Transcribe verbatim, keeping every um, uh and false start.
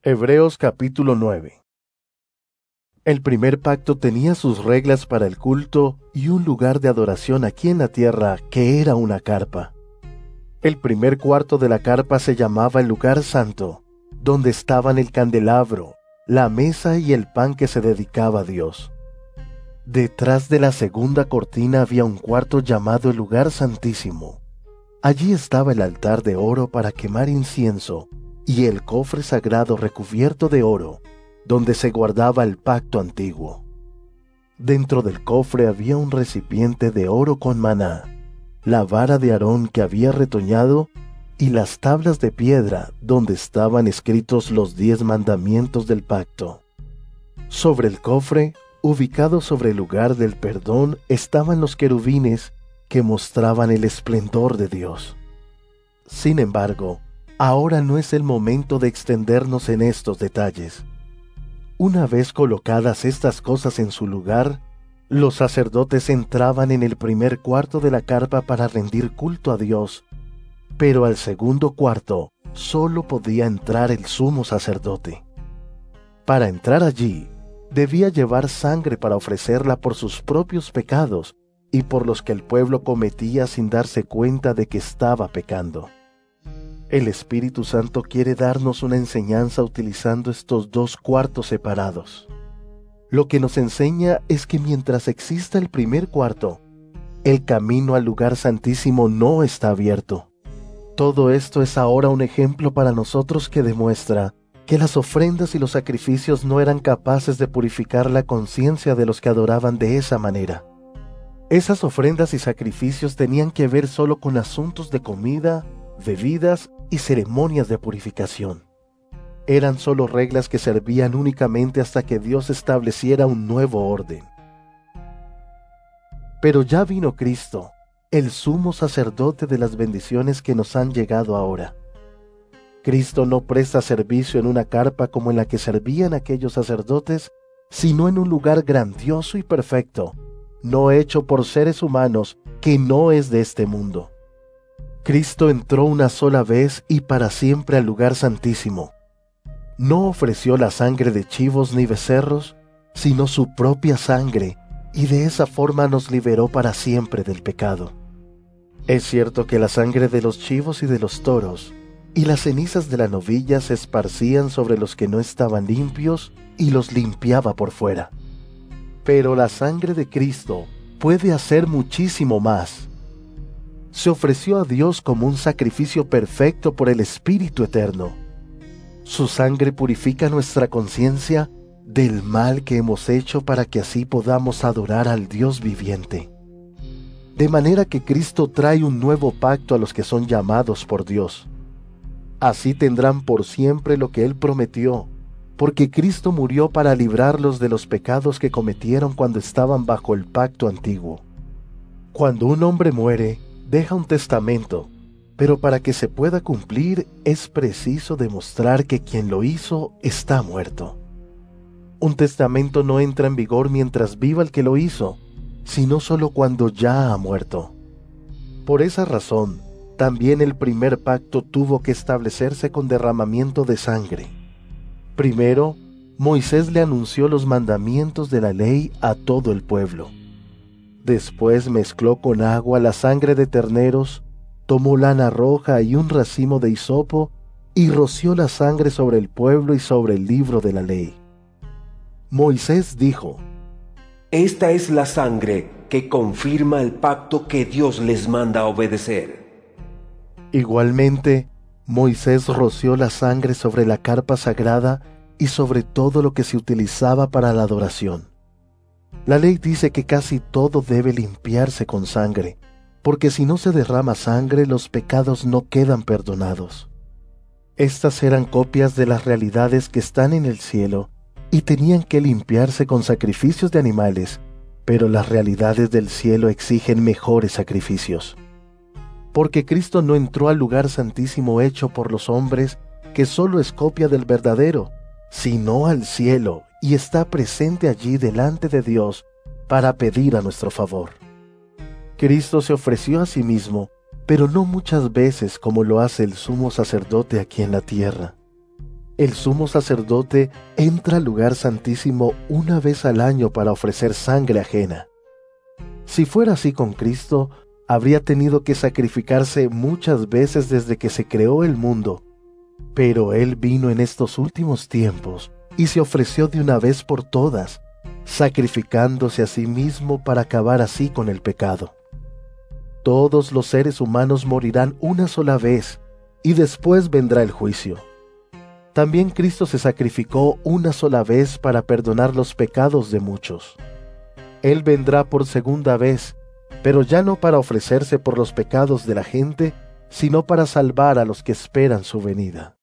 Hebreos capítulo nueve. El primer pacto tenía sus reglas para el culto y un lugar de adoración aquí en la tierra que era una carpa. El primer cuarto de la carpa se llamaba el lugar santo, donde estaban el candelabro, la mesa y el pan que se dedicaba a Dios. Detrás de la segunda cortina había un cuarto llamado el lugar santísimo. Allí estaba el altar de oro para quemar incienso y el cofre sagrado recubierto de oro, donde se guardaba el pacto antiguo. Dentro del cofre había un recipiente de oro con maná, la vara de Aarón que había retoñado y las tablas de piedra donde estaban escritos los diez mandamientos del pacto. Sobre el cofre, ubicado sobre el lugar del perdón, estaban los querubines que mostraban el esplendor de Dios. Sin embargo, ahora no es el momento de extendernos en estos detalles. Una vez colocadas estas cosas en su lugar, los sacerdotes entraban en el primer cuarto de la carpa para rendir culto a Dios, pero al segundo cuarto solo podía entrar el sumo sacerdote. Para entrar allí, debía llevar sangre para ofrecerla por sus propios pecados y por los que el pueblo cometía sin darse cuenta de que estaba pecando. El Espíritu Santo quiere darnos una enseñanza utilizando estos dos cuartos separados. Lo que nos enseña es que mientras exista el primer cuarto, el camino al lugar santísimo no está abierto. Todo esto es ahora un ejemplo para nosotros que demuestra que las ofrendas y los sacrificios no eran capaces de purificar la conciencia de los que adoraban de esa manera. Esas ofrendas y sacrificios tenían que ver solo con asuntos de comida, bebidas y ceremonias de purificación. Eran solo reglas que servían únicamente hasta que Dios estableciera un nuevo orden. Pero ya vino Cristo, el sumo sacerdote de las bendiciones que nos han llegado ahora. Cristo no presta servicio en una carpa como en la que servían aquellos sacerdotes, sino en un lugar grandioso y perfecto, no hecho por seres humanos, que no es de este mundo. Cristo entró una sola vez y para siempre al lugar santísimo. No ofreció la sangre de chivos ni becerros, sino su propia sangre, y de esa forma nos liberó para siempre del pecado. Es cierto que la sangre de los chivos y de los toros, y las cenizas de la novilla se esparcían sobre los que no estaban limpios y los limpiaba por fuera. Pero la sangre de Cristo puede hacer muchísimo más. Se ofreció a Dios como un sacrificio perfecto por el Espíritu Eterno. Su sangre purifica nuestra conciencia del mal que hemos hecho para que así podamos adorar al Dios viviente. De manera que Cristo trae un nuevo pacto a los que son llamados por Dios. Así tendrán por siempre lo que Él prometió, porque Cristo murió para librarlos de los pecados que cometieron cuando estaban bajo el pacto antiguo. Cuando un hombre muere, deja un testamento, pero para que se pueda cumplir es preciso demostrar que quien lo hizo está muerto. Un testamento no entra en vigor mientras viva el que lo hizo, sino solo cuando ya ha muerto. Por esa razón, también el primer pacto tuvo que establecerse con derramamiento de sangre. Primero, Moisés le anunció los mandamientos de la ley a todo el pueblo. Después mezcló con agua la sangre de terneros, tomó lana roja y un racimo de hisopo y roció la sangre sobre el pueblo y sobre el libro de la ley. Moisés dijo: Esta es la sangre que confirma el pacto que Dios les manda a obedecer. Igualmente, Moisés roció la sangre sobre la carpa sagrada y sobre todo lo que se utilizaba para la adoración. La ley dice que casi todo debe limpiarse con sangre, porque si no se derrama sangre, los pecados no quedan perdonados. Estas eran copias de las realidades que están en el cielo y tenían que limpiarse con sacrificios de animales, pero las realidades del cielo exigen mejores sacrificios. Porque Cristo no entró al lugar santísimo hecho por los hombres, que solo es copia del verdadero, sino al cielo, y está presente allí delante de Dios para pedir a nuestro favor. Cristo se ofreció a sí mismo, pero no muchas veces como lo hace el sumo sacerdote aquí en la tierra. El sumo sacerdote entra al lugar santísimo una vez al año para ofrecer sangre ajena. Si fuera así con Cristo, habría tenido que sacrificarse muchas veces desde que se creó el mundo. Pero Él vino en estos últimos tiempos y se ofreció de una vez por todas, sacrificándose a sí mismo para acabar así con el pecado. Todos los seres humanos morirán una sola vez y después vendrá el juicio. También Cristo se sacrificó una sola vez para perdonar los pecados de muchos. Él vendrá por segunda vez, pero ya no para ofrecerse por los pecados de la gente, sino para salvar a los que esperan su venida.